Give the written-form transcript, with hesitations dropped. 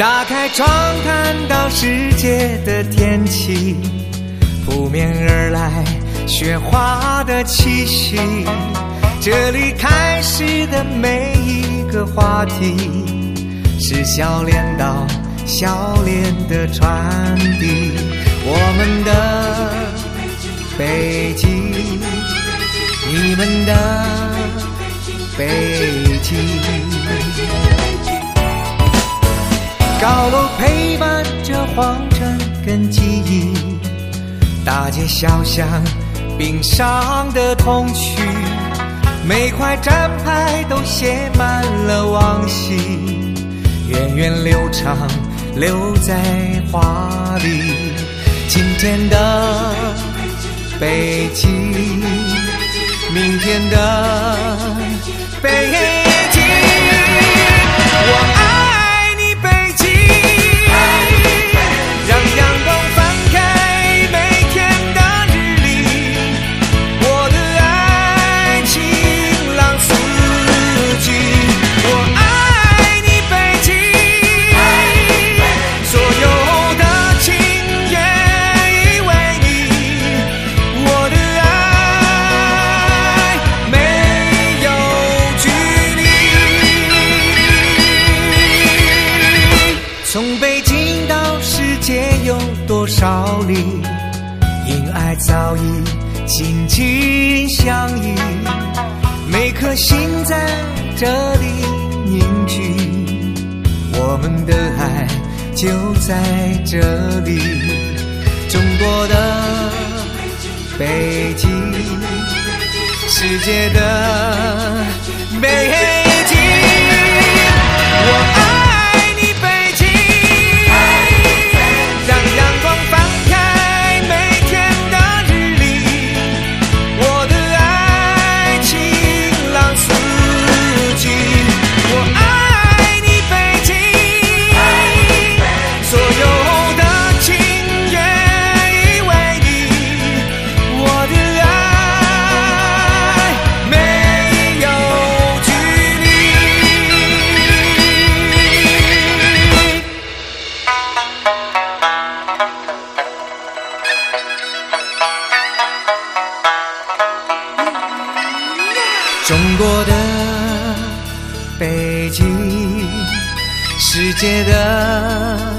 打开窗看到世界的天气，扑面而来雪花的气息，这里开始的每一个话题是笑脸到笑脸的传递。我们的北京，你们的北京，高楼陪伴着皇城跟记忆，大街小巷冰上的童趣，每块站牌都写满了往昔，源远流长留在画里。今天的北京，明天的北京，我爱你北京，让阳光翻开每天的日历，我的爱晴朗四季。我爱你北京，所有的情也已为你，我的爱没有距离。从北京到世界有多少里，因爱早已紧紧相依，每颗心在这里凝聚，我们的爱就在这里。中国的北京，世界的北京，我爱你北京，让阳光翻开每天的日历，我的爱晴朗四季。我爱你北京，所有的情也已为你，我的爱没有距离。中国的北京，世界的